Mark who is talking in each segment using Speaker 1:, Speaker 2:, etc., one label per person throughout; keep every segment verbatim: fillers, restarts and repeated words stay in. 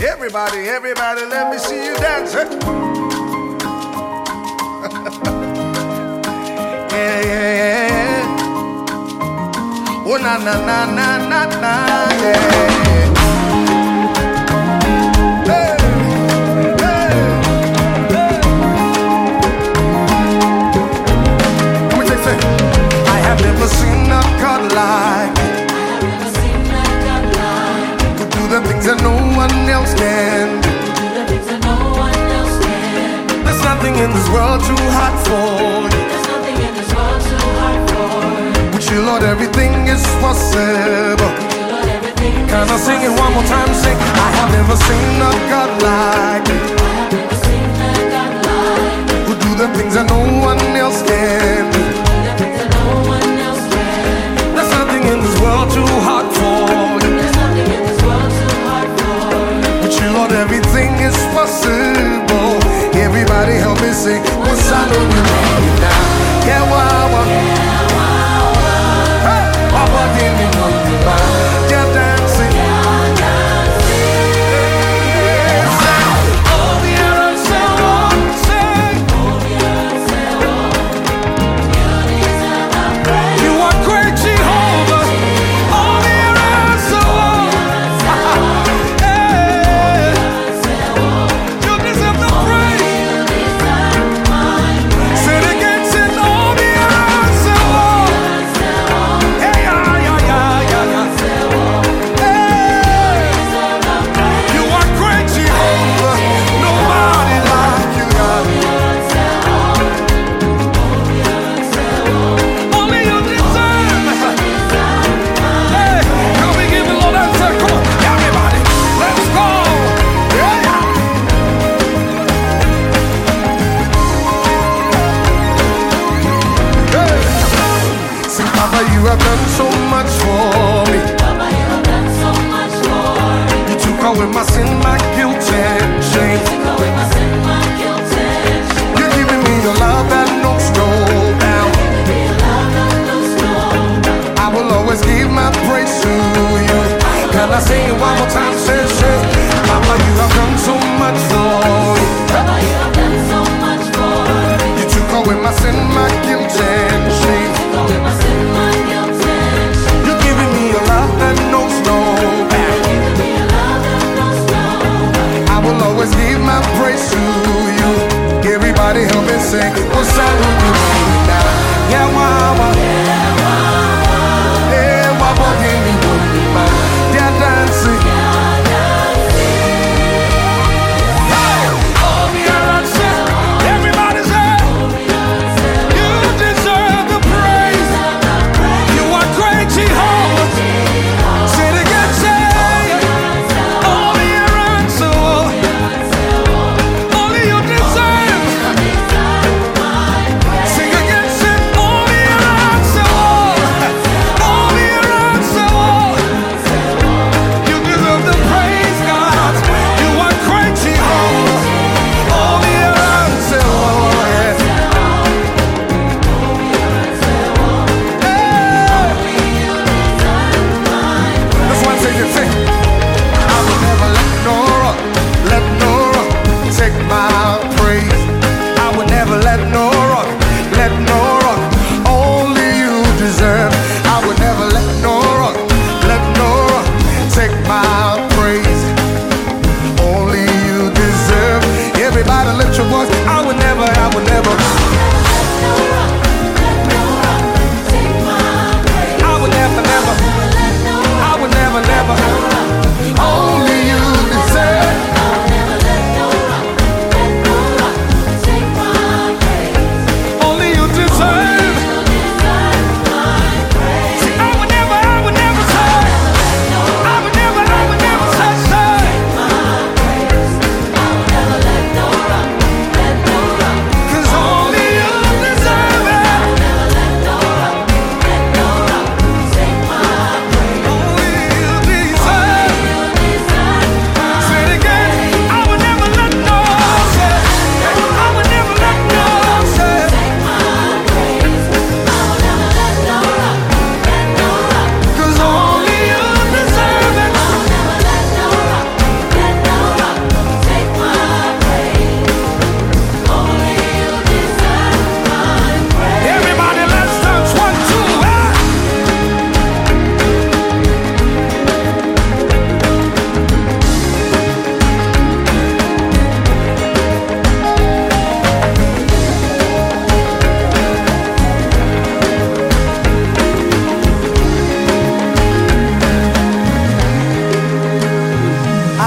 Speaker 1: Everybody, everybody, let me see you dance. Huh? Yeah, yeah, yeah. Oh, na, na, na, na, na, na, yeah. Hey, hey, hey. Let me take a second. I have never seen a God like you. The things that no one else can do. The things that no one else can do. There's nothing in this world too hard for you.
Speaker 2: There's nothing in this world too hard for you.
Speaker 1: With you, Lord, everything is possible.
Speaker 2: With you, Lord, everything
Speaker 1: Can I
Speaker 2: is
Speaker 1: sing it one more time? Sing. I have never seen a God like you.
Speaker 2: I have never seen a God like you.
Speaker 1: Who do the things that no one else can do.
Speaker 2: Do the things that no one else can do.
Speaker 1: There's nothing in this world too hard for you.
Speaker 2: There's nothing in this world too hard for you.
Speaker 1: With you, Lord, everything is possible. Everybody help me sing. What's I know you need now? Yeah, wow, wow.
Speaker 2: Yeah, wow, wow.
Speaker 1: Hey, wow, wow, give me one more. Yeah, dancing.
Speaker 2: Yeah, dancing.
Speaker 1: Yeah. Oh, the air and say, oh, sing.
Speaker 2: Oh, yeah, say, oh. You deserve our praise.
Speaker 1: You are great, Jehovah. Oh, the air and say, oh. Hey, you deserve the praise. Say it again, say, oh, the air and say, oh. Hey, yeah, yeah, yeah, yeah, yeah. Hey, you are great, Jehovah. Nobody like you, God. Only you deserve. Hey, can we give the Lord answer? Come on, everybody, let's go. Yeah, yeah. Hey. See, Papa, you have done so much for me.
Speaker 2: Papa, you have done so much for me.
Speaker 1: You took away my sin, my guilt and shame.
Speaker 2: Take away my sin, my guilt and shame.
Speaker 1: You're giving me your love that knows no bounds.
Speaker 2: Give me a love that knows no bounds.
Speaker 1: I will always give my praise to you. Can I sing it one more time? Say, say, Papa, you have done so much for me.
Speaker 2: Papa, you have done so much for me.
Speaker 1: You took away my sin, my guilt and shame.
Speaker 2: Take away my sin, my guilt and shame.
Speaker 1: You're giving me a love that knows no bounds.
Speaker 2: Give me a love that knows no bounds.
Speaker 1: I will always give my praise to you. Everybody help me sing. What's I do you need now? Yeah, wow, wow.
Speaker 2: Yeah, wow, wow.
Speaker 1: Yeah, wow, wow, give me one more. Yeah, dancing.
Speaker 2: Yeah, dancing.
Speaker 1: Hey, oh, the answer. Everybody say, you deserve the praise. You are great, Jehovah. Say it again, say, oh, the answer. Only you deserve.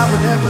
Speaker 1: would never